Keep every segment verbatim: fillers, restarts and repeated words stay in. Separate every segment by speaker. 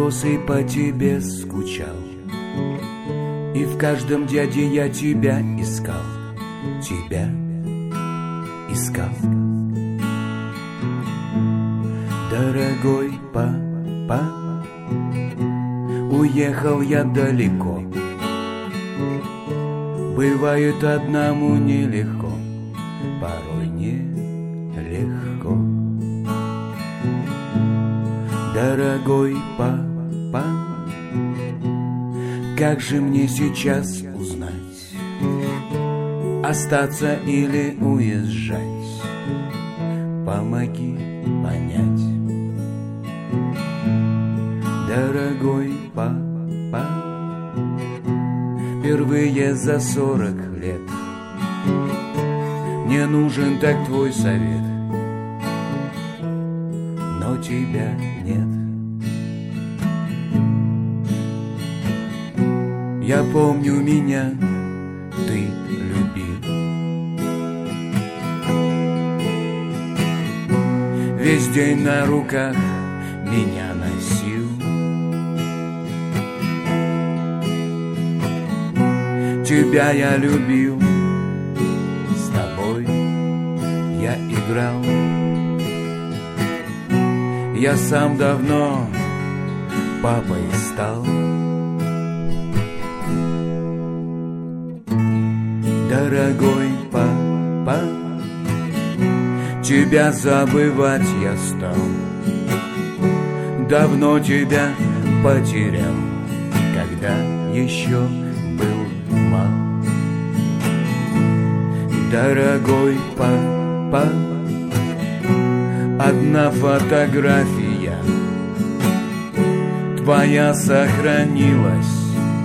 Speaker 1: матросый по тебе скучал, и в каждом дяде я тебя искал, тебя искал. Дорогой папа, уехал я далеко. Бывает одному нелегко, порой нелегко. Дорогой папа, как же мне сейчас узнать, остаться или уезжать? Помоги понять. Дорогой папа, впервые за сорок лет мне нужен так твой совет, но тебя нет. Я помню, меня ты любил, весь день на руках меня носил. Тебя я любил, с тобой я играл. Я сам давно папой стал. Дорогой папа, тебя забывать я стал. Давно тебя потерял, когда еще был мал. Дорогой папа, одна фотография твоя сохранилась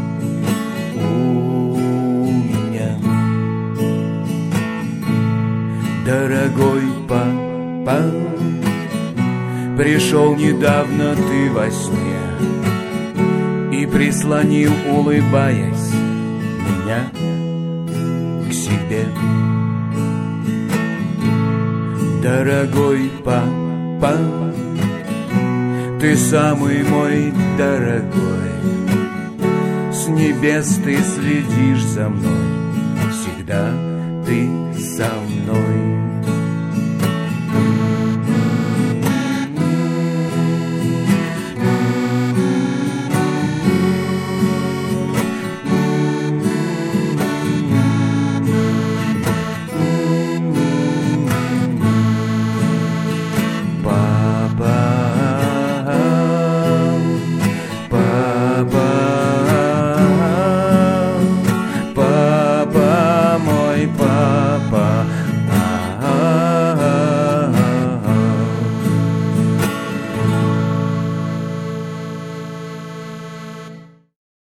Speaker 1: у меня. Дорогой папа, пришел недавно ты во сне и прислонил, улыбаясь, меня к себе. Дорогой папа, ты самый мой дорогой, с небес ты следишь за мной, всегда ты со мной.